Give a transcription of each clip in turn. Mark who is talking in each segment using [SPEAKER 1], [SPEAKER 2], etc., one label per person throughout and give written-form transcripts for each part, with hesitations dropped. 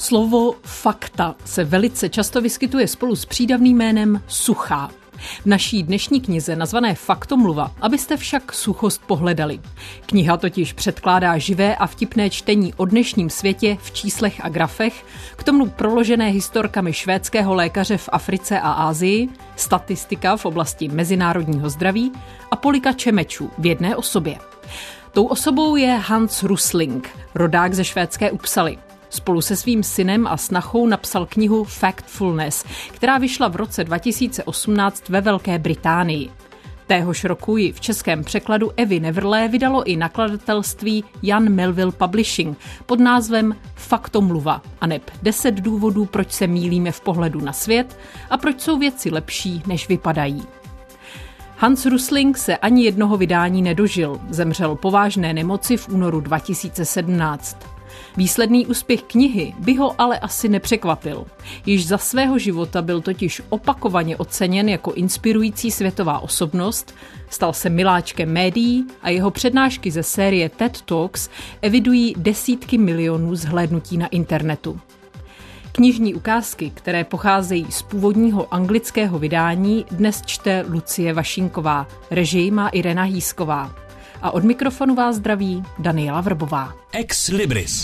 [SPEAKER 1] Slovo fakta se velice často vyskytuje spolu s přídavným jménem suchá. V naší dnešní knize nazvané Faktomluva, abyste však suchost pohledali. Kniha totiž předkládá živé a vtipné čtení o dnešním světě v číslech a grafech, k tomu proložené historkami švédského lékaře v Africe a Asii, statistika v oblasti mezinárodního zdraví a polikače mečů v jedné osobě. Tou osobou je Hans Rosling, rodák ze švédské Uppsaly. Spolu se svým synem a snachou napsal knihu Factfulness, která vyšla v roce 2018 ve Velké Británii. Téhož roku ji v českém překladu Evy Neverlé vydalo i nakladatelství Jan Melville Publishing pod názvem Faktomluva, aneb 10 důvodů, proč se mýlíme v pohledu na svět a proč jsou věci lepší, než vypadají. Hans Rosling se ani jednoho vydání nedožil, zemřel po vážné nemoci v únoru 2017. Výsledný úspěch knihy by ho ale asi nepřekvapil. Již za svého života byl totiž opakovaně oceněn jako inspirující světová osobnost, stal se miláčkem médií a jeho přednášky ze série TED Talks evidují desítky milionů zhlédnutí na internetu. Knižní ukázky, které pocházejí z původního anglického vydání, dnes čte Lucie Vašínková, režii má Irena Hýsková. A od mikrofonu vás zdraví Daniela Vrbová.
[SPEAKER 2] Ex Libris.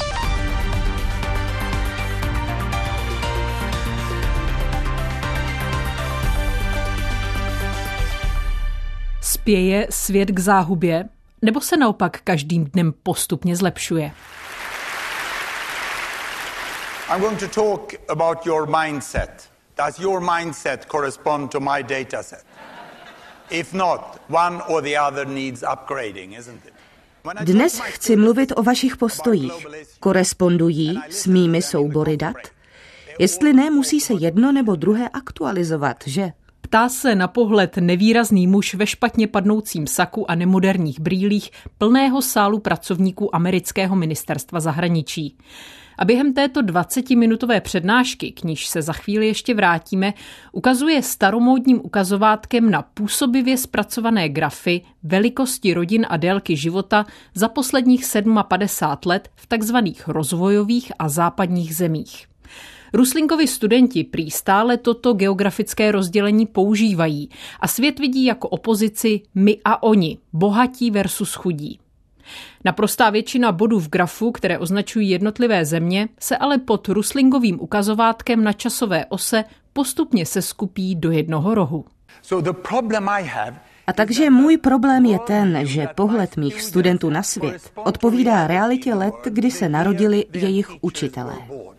[SPEAKER 1] Spěje svět k záhubě, nebo se naopak každým dnem postupně zlepšuje?
[SPEAKER 3] I'm going to talk about your mindset. Does your mindset correspond to my data set? If not, one or the other needs upgrading, isn't it?
[SPEAKER 4] Dnes chci mluvit o vašich postojích. Korespondují s mými soubory dat? Jestli ne, musí se jedno nebo druhé aktualizovat, že?
[SPEAKER 1] Ptá se na pohled nevýrazný muž ve špatně padnoucím saku a nemoderních brýlích plného sálu pracovníků amerického ministerstva zahraničí. A během této 20-minutové přednášky, k níž se za chvíli ještě vrátíme, ukazuje staromódním ukazovátkem na působivě zpracované grafy velikosti rodin a délky života za posledních 57 let v takzvaných rozvojových a západních zemích. Roslingovi studenti prý stále toto geografické rozdělení používají a svět vidí jako opozici my a oni, bohatí versus chudí. Naprostá většina bodů v grafu, které označují jednotlivé země, se ale pod Roslingovým ukazovátkem na časové ose postupně seskupí do jednoho rohu.
[SPEAKER 4] A takže můj problém je ten, že pohled mých studentů na svět odpovídá realitě let, kdy se narodili jejich učitelé.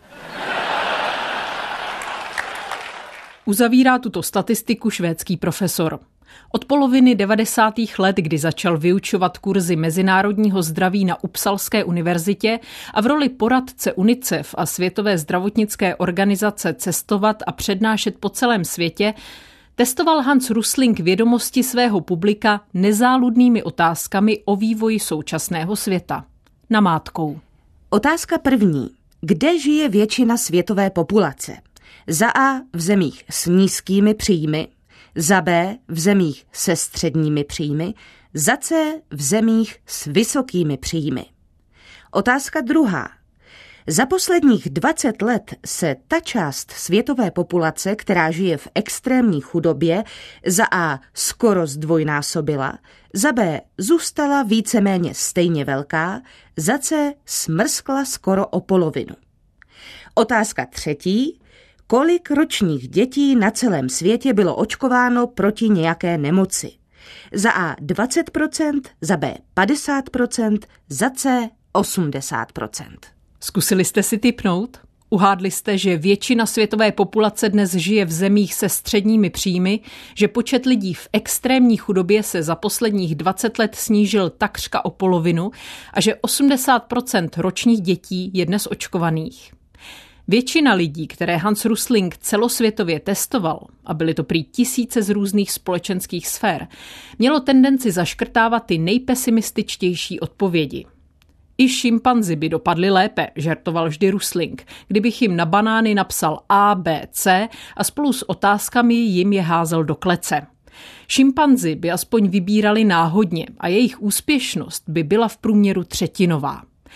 [SPEAKER 1] Uzavírá tuto statistiku švédský profesor. Od poloviny 90. let, kdy začal vyučovat kurzy mezinárodního zdraví na Uppsalské univerzitě a v roli poradce UNICEF a Světové zdravotnické organizace cestovat a přednášet po celém světě, testoval Hans Rosling vědomosti svého publika nezáludnými otázkami o vývoji současného světa. Namátkou.
[SPEAKER 4] Otázka první. Kde žije většina světové populace? Za A v zemích s nízkými příjmy, za B v zemích se středními příjmy, za C v zemích s vysokými příjmy. Otázka druhá. Za posledních 20 let se ta část světové populace, která žije v extrémní chudobě, za A skoro zdvojnásobila, za B zůstala víceméně stejně velká, za C smrskla skoro o polovinu. Otázka třetí. Kolik ročních dětí na celém světě bylo očkováno proti nějaké nemoci? Za A 20%, za B 50%, za C 80%.
[SPEAKER 1] Zkusili jste si tipnout? Uhádli jste, že většina světové populace dnes žije v zemích se středními příjmy, že počet lidí v extrémní chudobě se za posledních 20 let snížil takřka o polovinu a že 80% ročních dětí je dnes očkovaných. Většina lidí, které Hans Rosling celosvětově testoval, a byly to prý tisíce z různých společenských sfér, mělo tendenci zaškrtávat ty nejpesimističtější odpovědi. I šimpanzi by dopadly lépe, žertoval vždy Rosling, kdybych jim na banány napsal A, B, C a spolu s otázkami jim je házel do klece. Šimpanzi by aspoň vybírali náhodně a jejich úspěšnost by byla v průměru třetinová.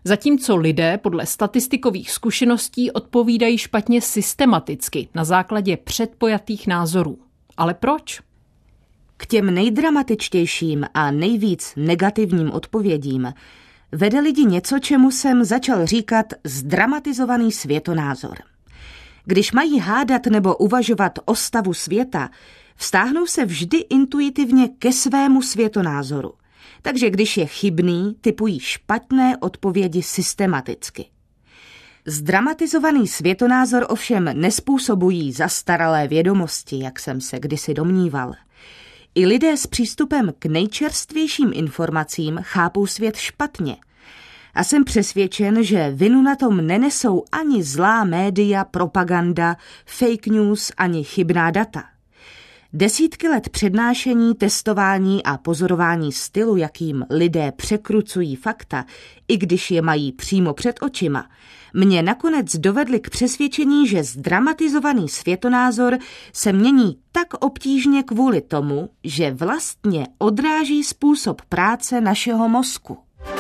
[SPEAKER 1] Zatímco lidé podle statistikových zkušeností odpovídají špatně systematicky na základě předpojatých názorů. Ale proč?
[SPEAKER 4] K těm nejdramatičtějším a nejvíc negativním odpovědím vede lidi něco, čemu jsem začal říkat zdramatizovaný světonázor. Když mají hádat nebo uvažovat o stavu světa, vztáhnou se vždy intuitivně ke svému světonázoru. Takže když je chybný, typují špatné odpovědi systematicky. Zdramatizovaný světonázor ovšem nezpůsobují zastaralé vědomosti, jak jsem se kdysi domníval. I lidé s přístupem k nejčerstvějším informacím chápou svět špatně. A jsem přesvědčen, že vinu na tom nenesou ani zlá média, propaganda, fake news, ani chybná data. Desítky let přednášení, testování a pozorování stylu, jakým lidé překrucují fakta, i když je mají přímo před očima, mě nakonec dovedly k přesvědčení, že zdramatizovaný světonázor se mění tak obtížně kvůli tomu, že vlastně odráží způsob práce našeho mozku.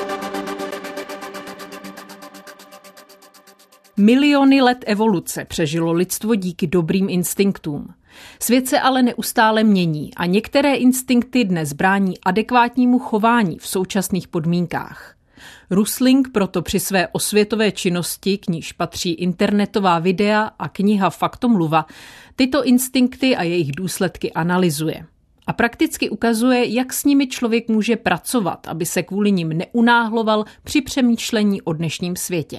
[SPEAKER 1] Miliony let evoluce přežilo lidstvo díky dobrým instinktům. Svět se ale neustále mění a některé instinkty dnes brání adekvátnímu chování v současných podmínkách. Rusling proto při své osvětové činnosti, k níž patří internetová videa a kniha Faktomluva, tyto instinkty a jejich důsledky analyzuje. A prakticky ukazuje, jak s nimi člověk může pracovat, aby se kvůli nim neunáhloval při přemýšlení o dnešním světě.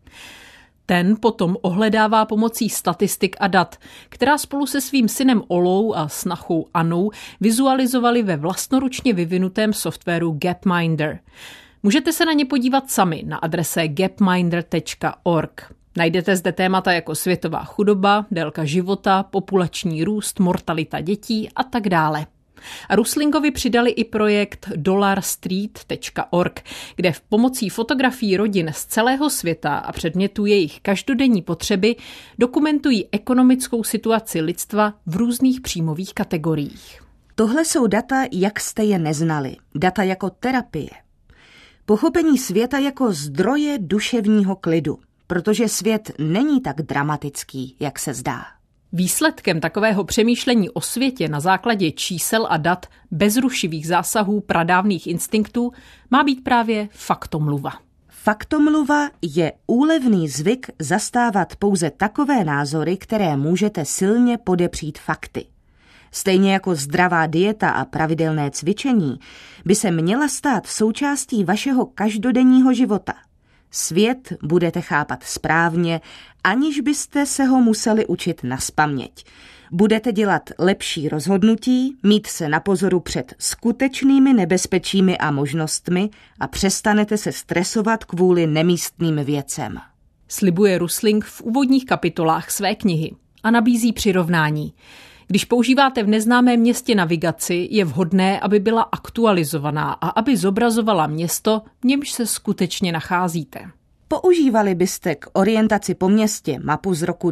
[SPEAKER 1] Ten potom ohledává pomocí statistik a dat, která spolu se svým synem Olou a snachou Anou vizualizovali ve vlastnoručně vyvinutém softwaru Gapminder. Můžete se na ně podívat sami na adrese gapminder.org. Najdete zde témata jako světová chudoba, délka života, populační růst, mortalita dětí a tak dále. A Ruslingovi přidali i projekt dollarstreet.org, kde v pomocí fotografií rodin z celého světa a předmětů jejich každodenní potřeby dokumentují ekonomickou situaci lidstva v různých příjmových kategoriích.
[SPEAKER 4] Tohle jsou data, jak jste je neznali. Data jako terapie. Pochopení světa jako zdroje duševního klidu, protože svět není tak dramatický, jak se zdá.
[SPEAKER 1] Výsledkem takového přemýšlení o světě na základě čísel a dat bez rušivých zásahů pradávných instinktů má být právě faktomluva.
[SPEAKER 4] Faktomluva je úlevný zvyk zastávat pouze takové názory, které můžete silně podepřít fakty. Stejně jako zdravá dieta a pravidelné cvičení by se měla stát součástí vašeho každodenního života. Svět budete chápat správně, aniž byste se ho museli učit nazpaměť. Budete dělat lepší rozhodnutí, mít se na pozoru před skutečnými nebezpečími a možnostmi a přestanete se stresovat kvůli nemístným věcem.
[SPEAKER 1] Slibuje Rusling v úvodních kapitolách své knihy a nabízí přirovnání. Když používáte v neznámém městě navigaci, je vhodné, aby byla aktualizovaná a aby zobrazovala město, v němž se skutečně nacházíte.
[SPEAKER 4] Používali byste k orientaci po městě mapu z roku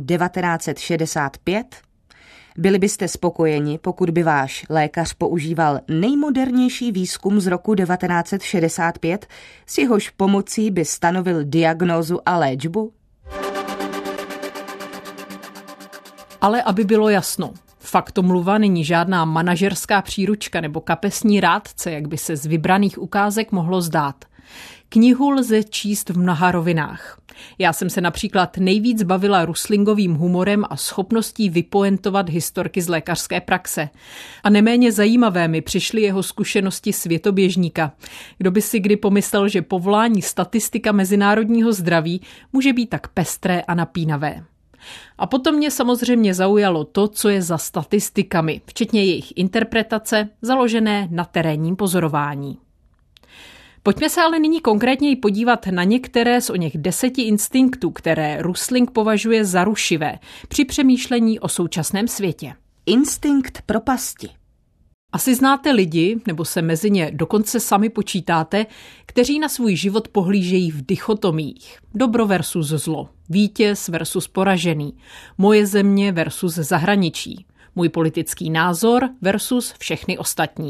[SPEAKER 4] 1965? Byli byste spokojeni, pokud by váš lékař používal nejmodernější výzkum z roku 1965, s jehož pomocí by stanovil diagnózu a léčbu?
[SPEAKER 1] Ale aby bylo jasno, Faktomluva není žádná manažerská příručka nebo kapesní rádce, jak by se z vybraných ukázek mohlo zdát. Knihu lze číst v mnoha rovinách. Já jsem se například nejvíc bavila Ruslingovým humorem a schopností vypoentovat historky z lékařské praxe. A neméně zajímavé mi přišly jeho zkušenosti světoběžníka. Kdo by si kdy pomyslel, že povolání statistika mezinárodního zdraví může být tak pestré a napínavé. A potom mě samozřejmě zaujalo to, co je za statistikami, včetně jejich interpretace, založené na terénním pozorování. Pojďme se ale nyní konkrétněji podívat na některé z oněch 10 instinktů, které Rusling považuje za rušivé při přemýšlení o současném světě.
[SPEAKER 4] Instinkt propasti.
[SPEAKER 1] Asi znáte lidi, nebo se mezi ně dokonce sami počítáte, kteří na svůj život pohlížejí v dichotomích. Dobro versus zlo, vítěz versus poražený, moje země versus zahraničí, můj politický názor versus všechny ostatní.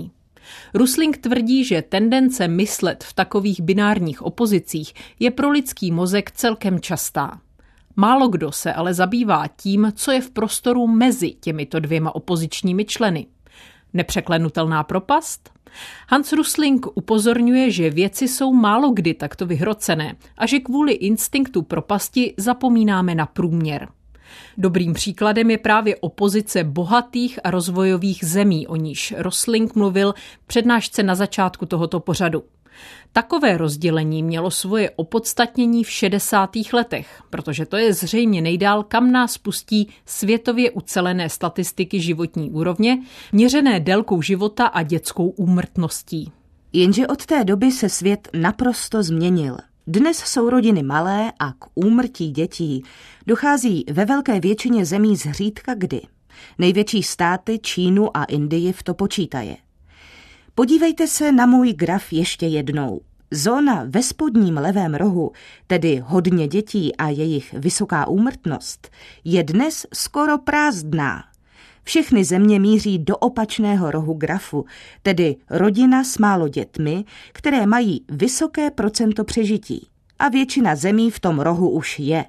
[SPEAKER 1] Rusling tvrdí, že tendence myslet v takových binárních opozicích je pro lidský mozek celkem častá. Málo kdo se ale zabývá tím, co je v prostoru mezi těmito dvěma opozičními členy. Nepřeklenutelná propast? Hans Rosling upozorňuje, že věci jsou málo kdy takto vyhrocené a že kvůli instinktu propasti zapomínáme na průměr. Dobrým příkladem je právě opozice bohatých a rozvojových zemí, o níž Rosling mluvil v přednášce na začátku tohoto pořadu. Takové rozdělení mělo svoje opodstatnění v 60. letech, protože to je zřejmě nejdál, kam nás pustí světově ucelené statistiky životní úrovně, měřené délkou života a dětskou úmrtností.
[SPEAKER 4] Jenže od té doby se svět naprosto změnil. Dnes jsou rodiny malé a k úmrtí dětí dochází ve velké většině zemí zřídka kdy. Největší státy Čínu a Indii v to počítaje. Podívejte se na můj graf ještě jednou. Zóna ve spodním levém rohu, tedy hodně dětí a jejich vysoká úmrtnost, je dnes skoro prázdná. Všechny země míří do opačného rohu grafu, tedy rodina s málo dětmi, které mají vysoké procento přežití. A většina zemí v tom rohu už je.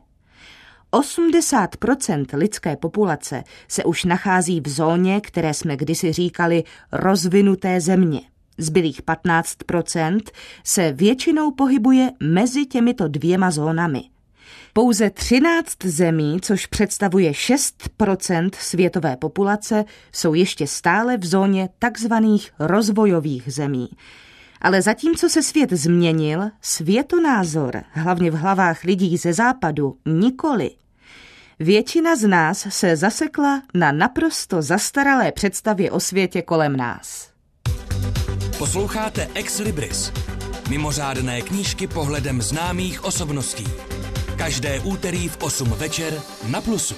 [SPEAKER 4] 80% lidské populace se už nachází v zóně, které jsme kdysi říkali rozvinuté země. Zbylých 15% se většinou pohybuje mezi těmito dvěma zónami. Pouze 13 zemí, což představuje 6% světové populace, jsou ještě stále v zóně takzvaných rozvojových zemí. Ale zatímco se svět změnil, světonázor, hlavně v hlavách lidí ze západu, nikoli. Většina z nás se zasekla na naprosto zastaralé představě o světě kolem nás.
[SPEAKER 2] Posloucháte Ex Libris. Mimořádné knížky pohledem známých osobností. Každé úterý v 8 večer na Plusu.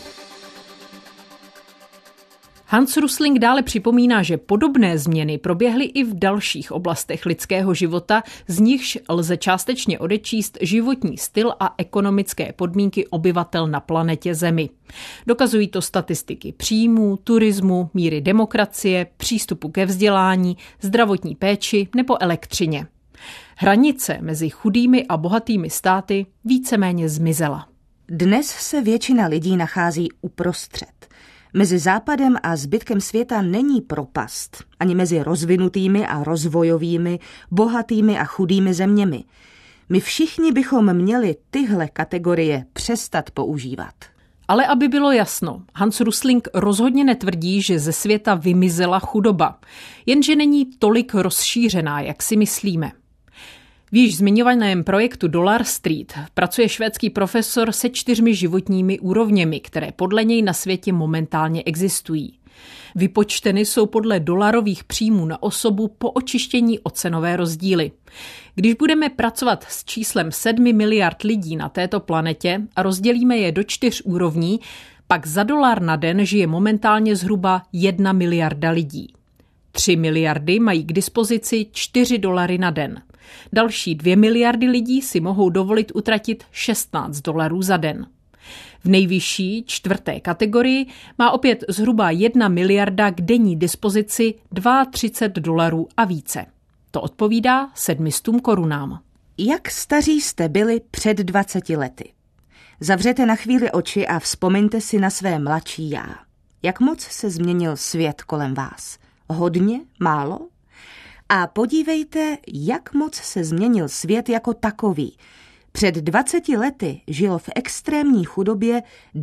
[SPEAKER 1] Hans Rosling dále připomíná, že podobné změny proběhly i v dalších oblastech lidského života, z nichž lze částečně odečíst životní styl a ekonomické podmínky obyvatel na planetě Zemi. Dokazují to statistiky příjmů, turismu, míry demokracie, přístupu ke vzdělání, zdravotní péči nebo elektřině. Hranice mezi chudými a bohatými státy víceméně zmizela.
[SPEAKER 4] Dnes se většina lidí nachází uprostřed. Mezi západem a zbytkem světa není propast, ani mezi rozvinutými a rozvojovými, bohatými a chudými zeměmi. My všichni bychom měli tyhle kategorie přestat používat.
[SPEAKER 1] Ale aby bylo jasno, Hans Rosling rozhodně netvrdí, že ze světa vymizela chudoba, jenže není tolik rozšířená, jak si myslíme. V již zmiňovaném projektu Dollar Street pracuje švédský profesor se 4 životními úrovněmi, které podle něj na světě momentálně existují. Vypočteny jsou podle dolarových příjmů na osobu po očištění o cenové rozdíly. Když budeme pracovat s číslem 7 miliard lidí na této planetě a rozdělíme je do 4 úrovní, pak za $1 na den žije momentálně zhruba 1 miliarda lidí. 3 miliardy mají k dispozici $4 na den. Další 2 miliardy lidí si mohou dovolit utratit $16 za den. V nejvyšší 4. kategorii má opět zhruba 1 miliarda k denní dispozici $32 a více. To odpovídá 700 korunám.
[SPEAKER 4] Jak staří jste byli před 20 lety? Zavřete na chvíli oči a vzpomeňte si na své mladší já. Jak moc se změnil svět kolem vás? Hodně? Málo? A podívejte, jak moc se změnil svět jako takový. Před 20 lety žilo v extrémní chudobě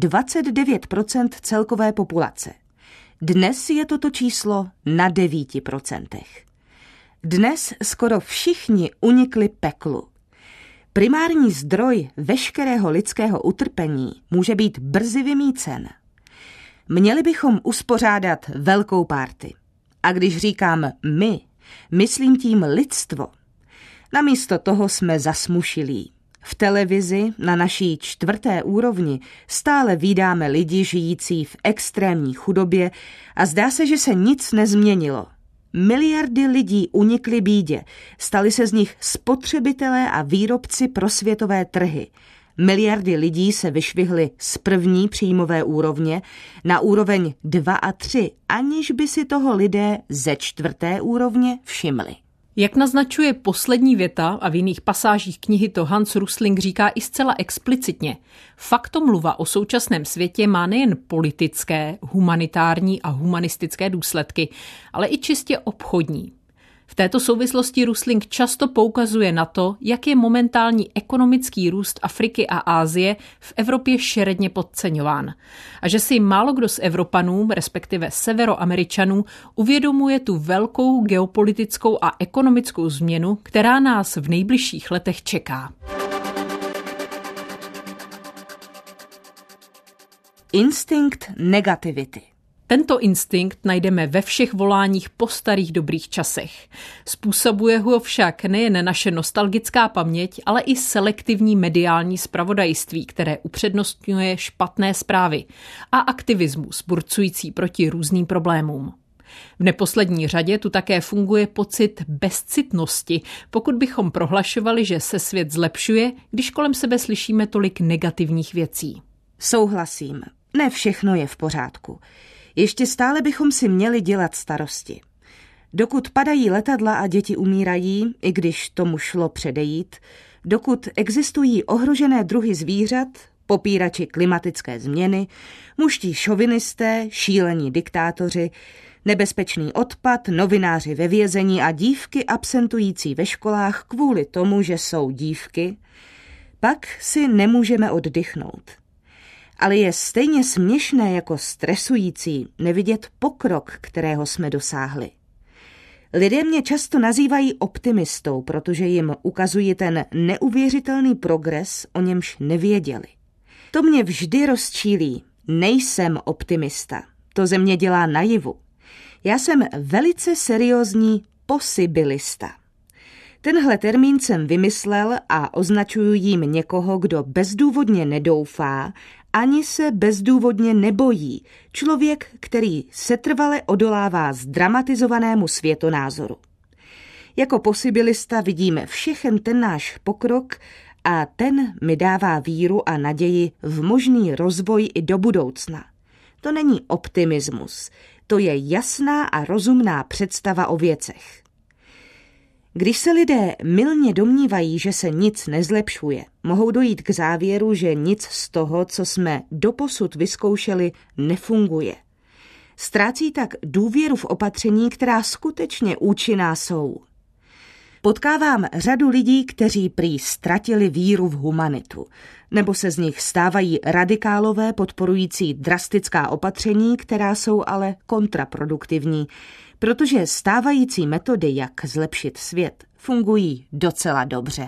[SPEAKER 4] 29% celkové populace. Dnes je toto číslo na 9%. Dnes skoro všichni unikli peklu. Primární zdroj veškerého lidského utrpení může být brzy vymýcen. Měli bychom uspořádat velkou party. A když říkám my, myslím tím lidstvo. Namísto toho jsme zasmušilí. V televizi na naší 4. úrovni stále vídáme lidi žijící v extrémní chudobě a zdá se, že se nic nezměnilo. Miliardy lidí unikly bídě, stali se z nich spotřebitelé a výrobci pro světové trhy. Miliardy lidí se vyšvihly z první příjmové úrovně na úroveň 2 a 3, aniž by si toho lidé ze 4. úrovně všimli.
[SPEAKER 1] Jak naznačuje poslední věta a v jiných pasážích knihy to Hans Rosling říká i zcela explicitně, faktomluva o současném světě má nejen politické, humanitární a humanistické důsledky, ale i čistě obchodní. V této souvislosti Rosling často poukazuje na to, jak je momentální ekonomický růst Afriky a Asie v Evropě šeredně podceňován a že si málo kdo z Evropanů, respektive Severoameričanů, uvědomuje tu velkou geopolitickou a ekonomickou změnu, která nás v nejbližších letech čeká.
[SPEAKER 4] Instinkt negativity.
[SPEAKER 1] Tento instinkt najdeme ve všech voláních po starých dobrých časech. Způsobuje ho však nejen naše nostalgická paměť, ale i selektivní mediální zpravodajství, které upřednostňuje špatné zprávy a aktivismus burcující proti různým problémům. V neposlední řadě tu také funguje pocit bezcitnosti, pokud bychom prohlašovali, že se svět zlepšuje, když kolem sebe slyšíme tolik negativních věcí.
[SPEAKER 4] Souhlasím, ne všechno je v pořádku. Ještě stále bychom si měli dělat starosti. Dokud padají letadla a děti umírají, i když tomu šlo předejít, dokud existují ohrožené druhy zvířat, popírači klimatické změny, muští šovinisté, šílení diktátoři, nebezpečný odpad, novináři ve vězení a dívky absentující ve školách kvůli tomu, že jsou dívky, pak si nemůžeme oddychnout. Ale je stejně směšné jako stresující nevidět pokrok, kterého jsme dosáhli. Lidé mě často nazývají optimistou, protože jim ukazuji ten neuvěřitelný progres, o němž nevěděli. To mě vždy rozčílí. Nejsem optimista. To ze mě dělá naivu. Já jsem velice seriózní posibilista. Tenhle termín jsem vymyslel a označuju jím někoho, kdo bezdůvodně nedoufá, ani se bezdůvodně nebojí. Člověk, který setrvale odolává zdramatizovanému světonázoru. Jako posibilista vidíme všechen ten náš pokrok a ten mi dává víru a naději v možný rozvoj i do budoucna. To není optimismus, to je jasná a rozumná představa o věcech. Když se lidé mylně domnívají, že se nic nezlepšuje, mohou dojít k závěru, že nic z toho, co jsme doposud vyzkoušeli, nefunguje. Ztrácí tak důvěru v opatření, která skutečně účinná jsou. Potkávám řadu lidí, kteří prý ztratili víru v humanitu, nebo se z nich stávají radikálové podporující drastická opatření, která jsou ale kontraproduktivní, protože stávající metody, jak zlepšit svět, fungují docela dobře.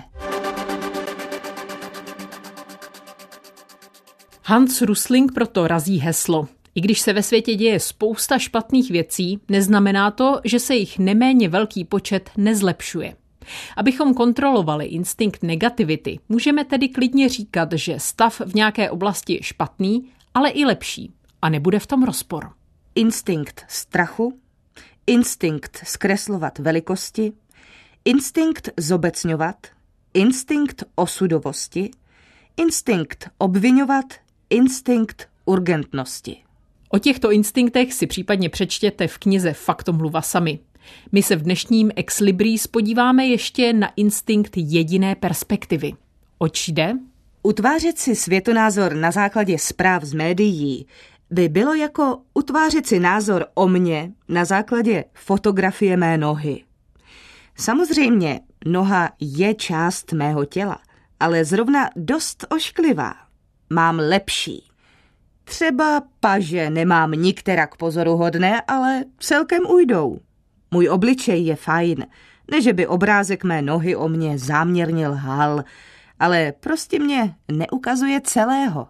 [SPEAKER 1] Hans Rosling proto razí heslo. I když se ve světě děje spousta špatných věcí, neznamená to, že se jich neméně velký počet nezlepšuje. Abychom kontrolovali instinkt negativity, můžeme tedy klidně říkat, že stav v nějaké oblasti je špatný, ale i lepší. A nebude v tom rozpor.
[SPEAKER 4] Instinkt strachu, instinkt zkreslovat velikosti, instinkt zobecňovat, instinkt osudovosti, instinkt obviňovat, instinkt urgentnosti.
[SPEAKER 1] O těchto instinktech si případně přečtěte v knize Faktomluva sami. My se v dnešním Ex Libris podíváme ještě na instinkt jediné perspektivy. Oč jde?
[SPEAKER 4] Utvářet si světonázor na základě zpráv z médií by bylo jako utvářet si názor o mně na základě fotografie mé nohy. Samozřejmě, noha je část mého těla, ale zrovna dost ošklivá. Mám lepší. Třeba paže nemám nikterak pozoruhodné, ale celkem ujdou. Můj obličej je fajn, ne že by obrázek mé nohy o mně záměrně lhal, ale prostě mě neukazuje celého.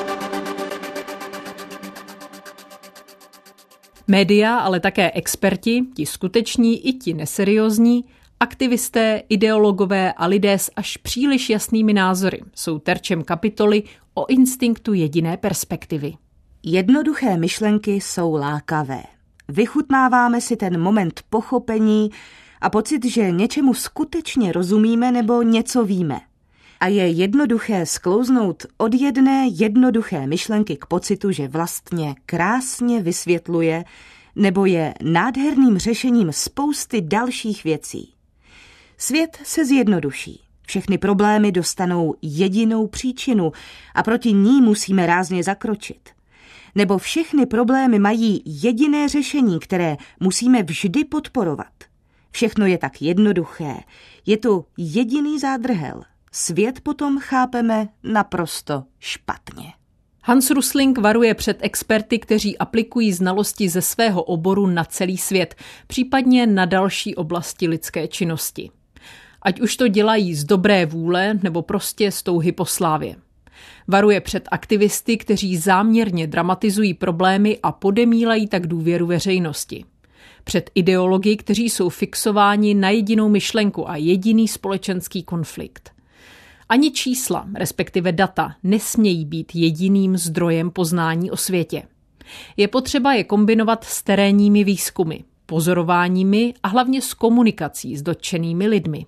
[SPEAKER 1] Média, ale také experti, ti skuteční i ti neseriózní, aktivisté, ideologové a lidé s až příliš jasnými názory jsou terčem kapitoly o instinktu jediné perspektivy.
[SPEAKER 4] Jednoduché myšlenky jsou lákavé. Vychutnáváme si ten moment pochopení a pocit, že něčemu skutečně rozumíme nebo něco víme. A je jednoduché sklouznout od jedné jednoduché myšlenky k pocitu, že vlastně krásně vysvětluje nebo je nádherným řešením spousty dalších věcí. Svět se zjednoduší. Všechny problémy dostanou jedinou příčinu a proti ní musíme rázně zakročit. Nebo všechny problémy mají jediné řešení, které musíme vždy podporovat. Všechno je tak jednoduché. Je to jediný zádrhel. Svět potom chápeme naprosto špatně.
[SPEAKER 1] Hans Rosling varuje před experty, kteří aplikují znalosti ze svého oboru na celý svět, případně na další oblasti lidské činnosti. Ať už to dělají z dobré vůle nebo prostě z touhy po slávě. Varuje před aktivisty, kteří záměrně dramatizují problémy a podemílají tak důvěru veřejnosti. Před ideology, kteří jsou fixováni na jedinou myšlenku a jediný společenský konflikt. Ani čísla, respektive data, nesmějí být jediným zdrojem poznání o světě. Je potřeba je kombinovat s terénními výzkumy, pozorováními a hlavně s komunikací s dotčenými lidmi.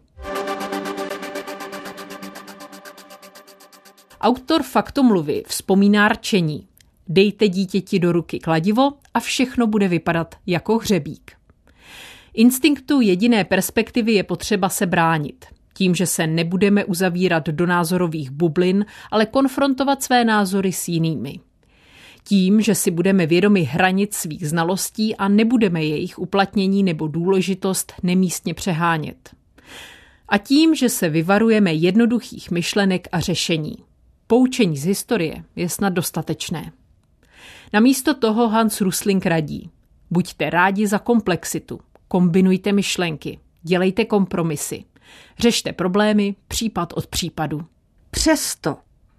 [SPEAKER 1] Autor Faktomluvy vzpomíná rčení: dejte dítěti do ruky kladivo a všechno bude vypadat jako hřebík. Instinktu jediné perspektivy je potřeba se bránit. Tím, že se nebudeme uzavírat do názorových bublin, ale konfrontovat své názory s jinými. Tím, že si budeme vědomi hranic svých znalostí a nebudeme jejich uplatnění nebo důležitost nemístně přehánět. A tím, že se vyvarujeme jednoduchých myšlenek a řešení. Poučení z historie je snad dostatečné. Namísto toho Hans Rosling radí: buďte rádi za komplexitu, kombinujte myšlenky, dělejte kompromisy, řešte problémy případ od případu.
[SPEAKER 4] Přesto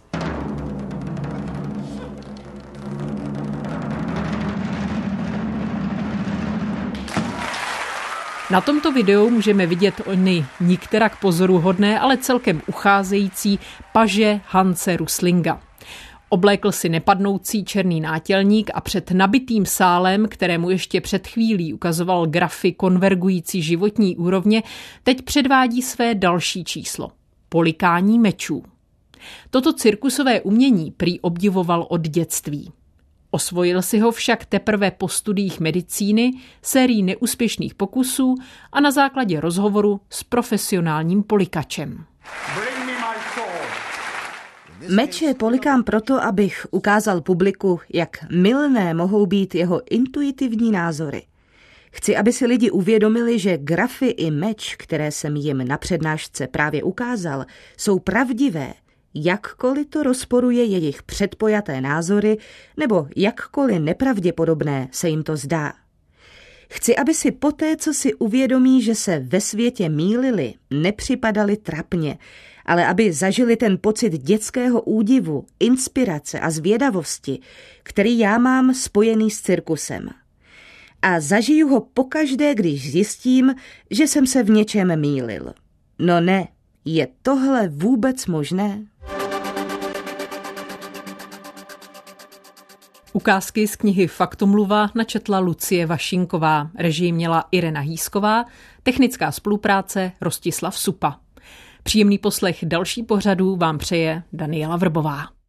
[SPEAKER 1] na tomto videu můžeme vidět ony nikterak pozoruhodné, ale celkem ucházející paže Hanse Roslinga. Oblékl si nepadnoucí černý nátělník a před nabitým sálem, kterému ještě před chvílí ukazoval grafy konvergující životní úrovně, teď předvádí své další číslo – polikání mečů. Toto cirkusové umění prý obdivoval od dětství. Osvojil si ho však teprve po studiích medicíny, sérií neúspěšných pokusů a na základě rozhovoru s profesionálním polikačem.
[SPEAKER 4] Meče polikám proto, abych ukázal publiku, jak mylné mohou být jeho intuitivní názory. Chci, aby si lidi uvědomili, že grafy i meč, které jsem jim na přednášce právě ukázal, jsou pravdivé, jakkoliv to rozporuje jejich předpojaté názory nebo jakkoliv nepravděpodobné se jim to zdá. Chci, aby si poté, co si uvědomí, že se ve světě mýlili, nepřipadali trapně, ale aby zažili ten pocit dětského údivu, inspirace a zvědavosti, který já mám spojený s cirkusem. A zažiju ho pokaždé, když zjistím, že jsem se v něčem mýlil. No ne, je tohle vůbec možné?
[SPEAKER 1] Ukázky z knihy Faktomluva načetla Lucie Vašinková, režii měla Irena Hýsková, technická spolupráce Rostislav Supa. Příjemný poslech další pořadů vám přeje Daniela Vrbová.